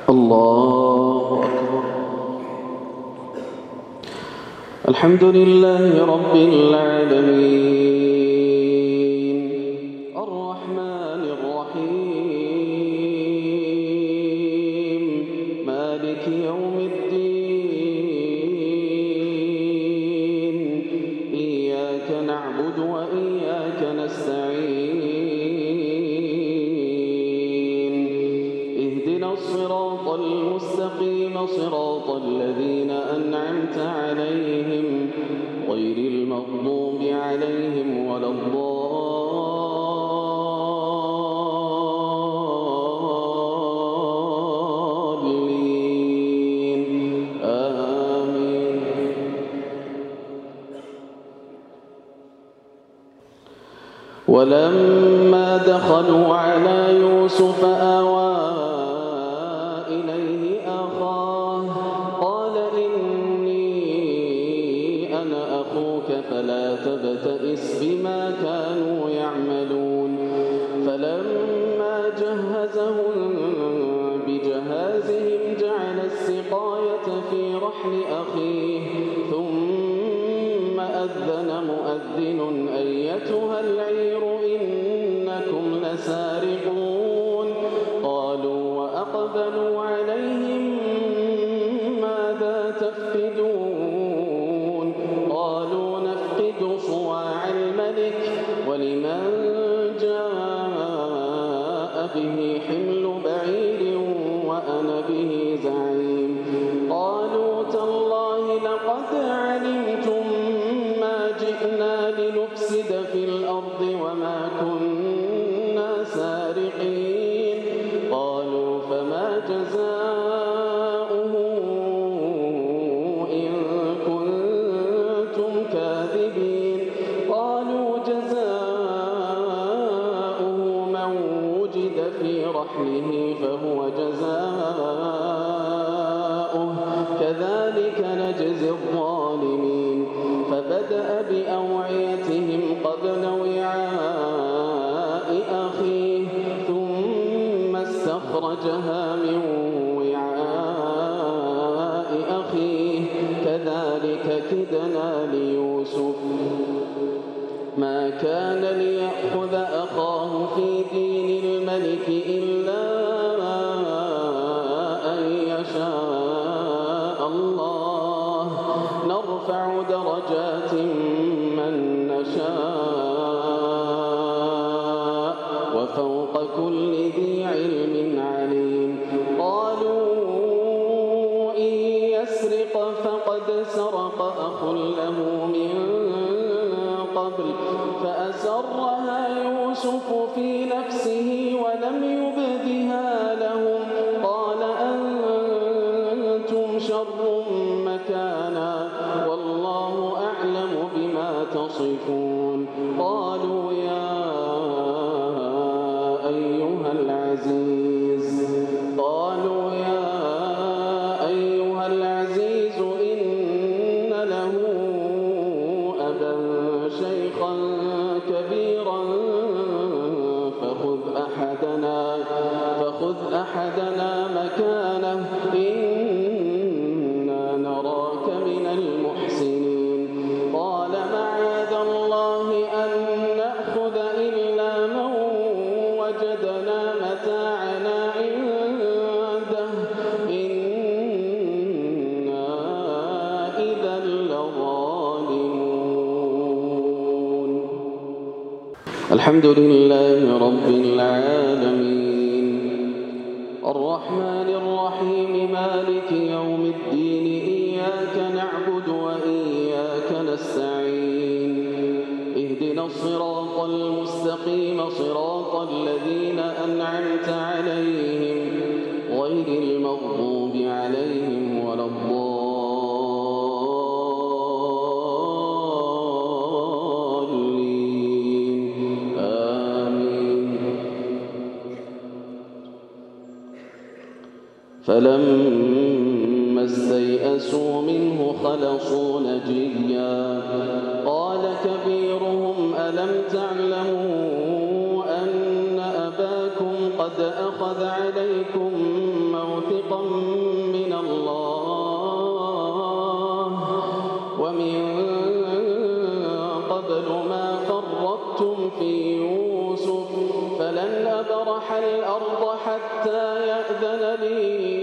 الله أكبر. الحمد لله رب العالمين الرحمن الرحيم مالك يوم الدين إياك نعبد وإياك نستعين اهدنا الصراط المستقيم صراط الذين أنعمت عليهم غير المغضوب عليهم ولا الضالين آمين. ولما دخلوا على يوسف آوى إليه أخاه قال إني أنا أخوك فلا تبتئس بما كانوا يعملون. فلما جهزهم بجهازهم جعل السقاية في رحل أخيه ثم أذن مؤذن أيتها العير إنكم لسارقون. قالوا وأقبلوا عليهم ماذا تفقدون؟ قالوا نفقد صواع الملك ولمن جاء به حمل بعير وأنا به زعيم. قالوا تالله لقد علمتم ما جئنا لنفسد في الأرض وما كنا سارقين. قالوا فما جزاؤه إن كنتم كاذبين؟ قالوا جزاؤه من وجد في رحله فهو جزاؤه كذلك نجزي الظالمين. فبدأ بأوعيتهم قبل وعاء أخيه ثم استخرجها من وعاء أخيه كذلك كدنا ليوسف ما كان ليأخذ أخاه في دين الملك إلا أن يشاء الله نرفع درجات من نشاء وفوق كل ذي علم عليم. قالوا إن يسرق فقد سرق أخ له من قبل فأسرها يوسف في نفسه ولم يبدها لهم. قال أنتم شر مكانا والله أعلم بما تصفون. قالوا يا أيها العزيز إن له أبا شيخا كبيرا فخذ أحدنا مكانه إنا نراك من المحسنين. قال معاذ الله أن نأخذ إلا من وجدنا متاعنا عنده إنا إذا لظالمون. الحمد لله رب العالمين الرحمن الرحيم مالك يوم الدين إياك نعبد وإياك نستعين اهدنا الصراط المستقيم صراط الذين أنعمت عليهم غير المغضوب عليهم ولا الضالين آمين. فلما استيئسوا منه خلصوا نجيا قال كبيرهم ألم تعلموا أن أباكم قد أخذ عليكم موثقا من الله ومن قبل ما فرطتم في يوسف فلن أبرح الأرض حتى يأذن لي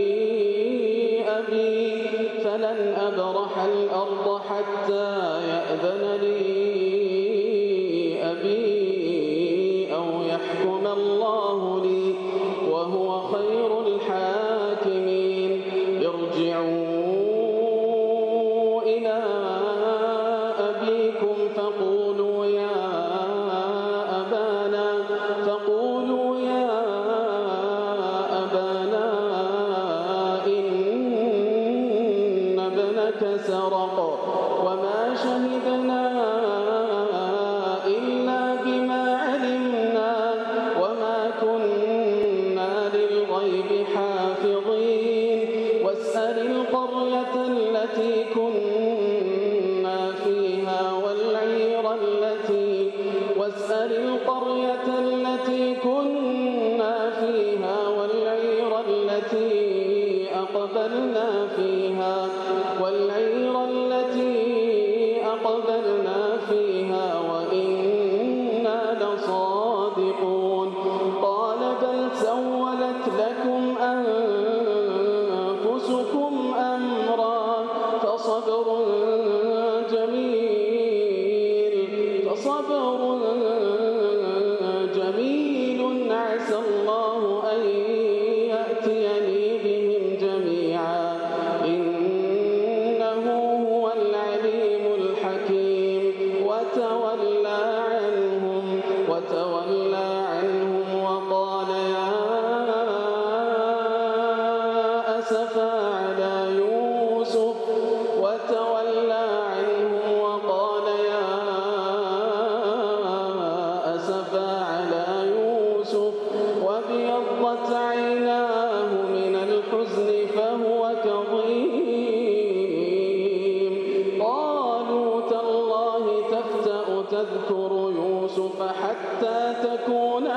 أبي أو يحكم الله لي وهو خير الحاكمين ارجعوا إلى أبيكم فقولوا يا أبانا إن ابنك سرق وما شهدنا إلا بما علمنا وما كنا للغيب حافظين واسأل القرية التي كنا فيها والعير التي أقبلنا فيها وإنا لصادقون قال بل سولت لكم أنفسكم أمرا فصبر جميل عسى الله أن يأتيني بهم جميعا إنه هو العليم الحكيم وتولى عنهم وقال يا أسفا على يوسف وابيضت عيناه من الحزن فهو كظيم قالوا تالله تفتأ تذكر يوسف حتى تكون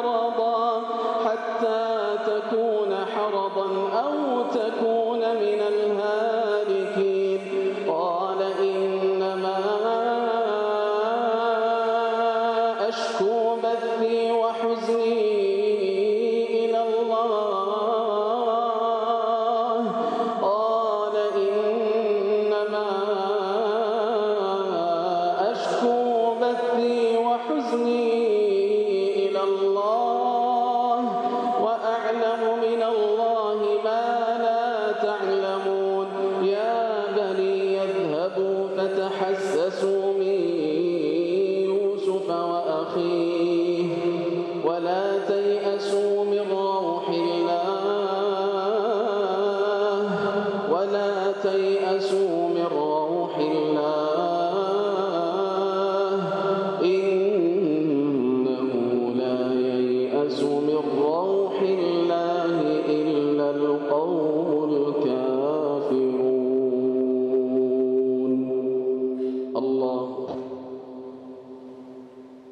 حرضا أو تكون من الهالكين قال إنما أشكو بثي وحزني إلى الله وأعلم من الله ما لا تعلمون يا بني اذهبوا فتحسسوا من يوسف وأخيه ولا تيأسوا من روح الله